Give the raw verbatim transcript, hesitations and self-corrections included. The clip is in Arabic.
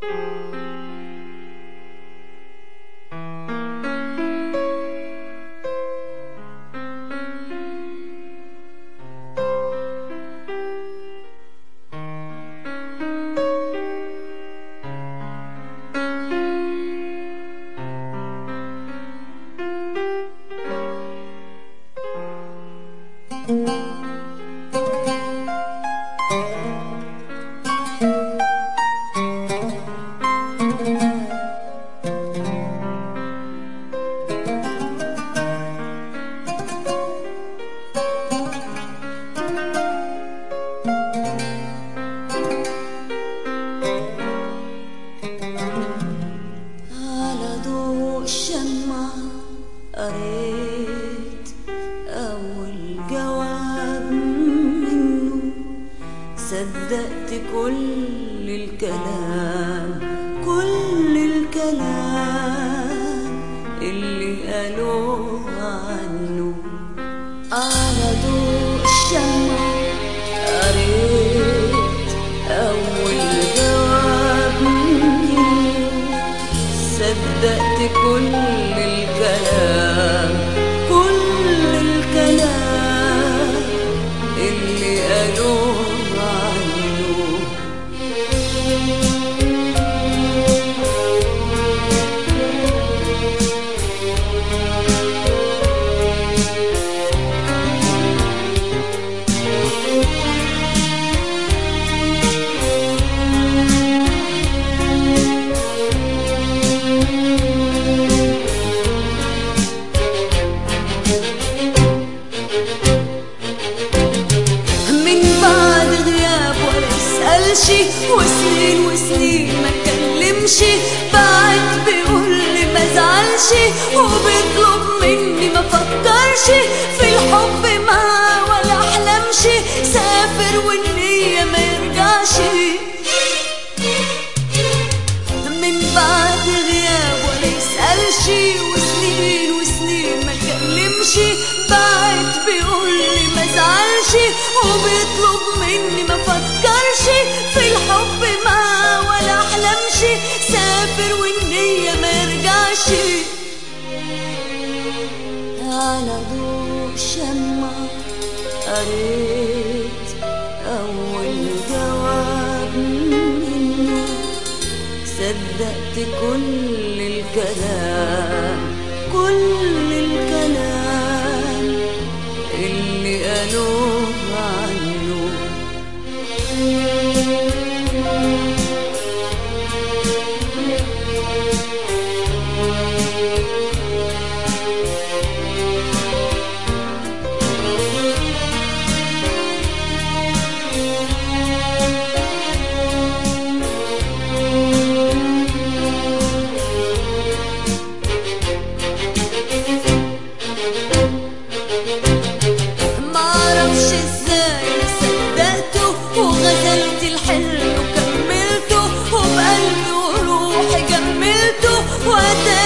قريت أول جواب منه، صدقت كل الكلام كل الكلام اللي قالوه عنه. على ضوء الشمع قريت أول جواب منه، صدقت كل الكلام كل الكلام اللي قالوه عنه. وسنين وسنين ما اتكلمش، بعد بيقول لي ما زعلش، وبيطلب مني ما فكرش في الحب معاه ولا احلمش، سافر والنية ما يرجعش. من بعد غياب ولا يسألش، وسنين وسنين ما اتكلمش، بعد بيقول لي ما زعلش، وبيطلب مني ما فكرش في الحب معاه ولا احلمش، سافر والنية ما يرجعش. على ضوء شمع قريت أول جواب منه، صدقت كل الكلام كل الكلام اللي قالوه عنه. وغزلت الحلم وكملته، وبقلبي وروحي جملته، وأتاني